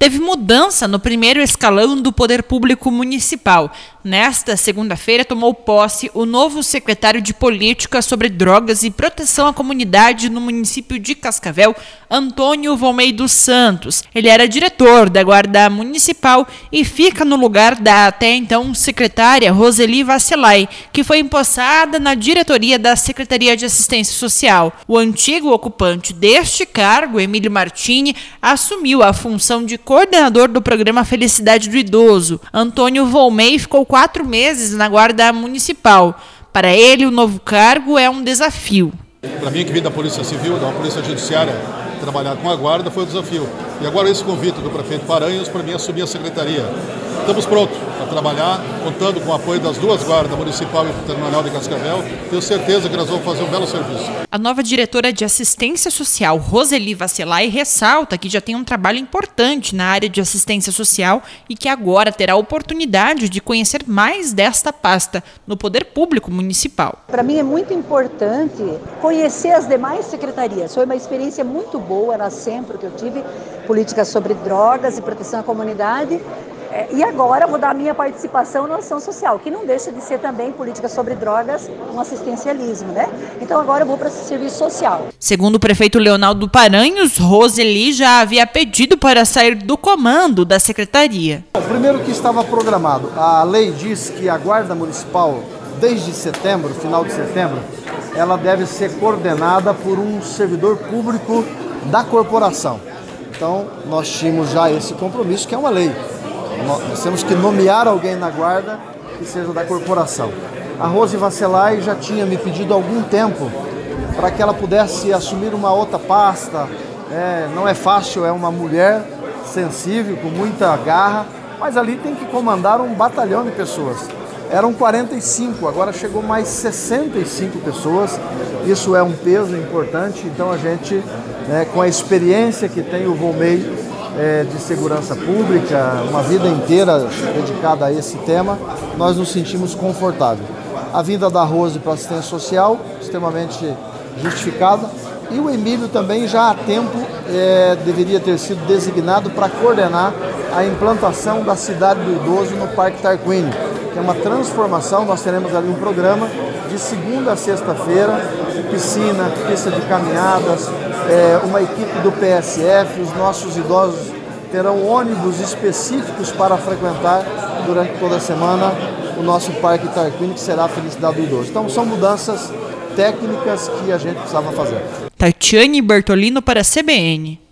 teve mudança no primeiro escalão do Poder Público Municipal. Nesta segunda-feira, tomou posse o novo secretário de Política sobre Drogas e Proteção à Comunidade no município de Cascavel, Antônio Volmei dos Santos. Ele era diretor da Guarda Municipal e fica no lugar da até então secretária Roseli Vasselay, que foi empossada na diretoria da Secretaria de Assistência Social. O antigo ocupante deste cargo, Emílio Martini, assumiu a função de coordenador do programa Felicidade do Idoso. Antônio Volmei ficou 4 meses na Guarda Municipal. Para ele, o novo cargo é um desafio. Para mim, que vim da Polícia Civil, da Polícia Judiciária, trabalhar com a Guarda foi um desafio. E agora esse convite do prefeito Paranhos para mim assumir a secretaria. Estamos prontos para trabalhar, contando com o apoio das 2 guardas, municipal e terminal de Cascavel. Tenho certeza que nós vamos fazer um belo serviço. A nova diretora de Assistência Social, Roseli Vasselay, ressalta que já tem um trabalho importante na área de assistência social e que agora terá a oportunidade de conhecer mais desta pasta no Poder Público Municipal. Para mim é muito importante conhecer as demais secretarias. Foi uma experiência muito boa na SEMPRO que eu tive, política sobre drogas e proteção à comunidade. E agora vou dar a minha participação na ação social, que não deixa de ser também política sobre drogas, um assistencialismo, né? Então agora eu vou para esse serviço social. Segundo o prefeito Leonardo Paranhos, Roseli já havia pedido para sair do comando da secretaria. O primeiro que estava programado, a lei diz que a Guarda Municipal, desde setembro, final de setembro, ela deve ser coordenada por um servidor público da corporação. Então nós tínhamos já esse compromisso, que é uma lei. Nós temos que nomear alguém na guarda que seja da corporação. A Rose Vasselay já tinha me pedido há algum tempo para que ela pudesse assumir uma outra pasta. Não é fácil, é uma mulher sensível, com muita garra, mas ali tem que comandar um batalhão de pessoas. Eram 45, agora chegou mais 65 pessoas. Isso é um peso importante, então a gente, com a experiência que tem o Volmei, de segurança pública, uma vida inteira dedicada a esse tema, nós nos sentimos confortáveis. A vinda da Rose para a assistência social, extremamente justificada, e o Emílio também já há tempo deveria ter sido designado para coordenar a implantação da Cidade do Idoso no Parque Tarquínio, que é uma transformação. Nós teremos ali um programa de segunda a sexta-feira, piscina, pista de caminhadas, uma equipe do PSF, os nossos idosos terão ônibus específicos para frequentar durante toda a semana o nosso Parque Tarquínio, que será a Felicidade do Idoso. Então são mudanças técnicas que a gente precisava fazer. Tatiane Bertolino para a CBN.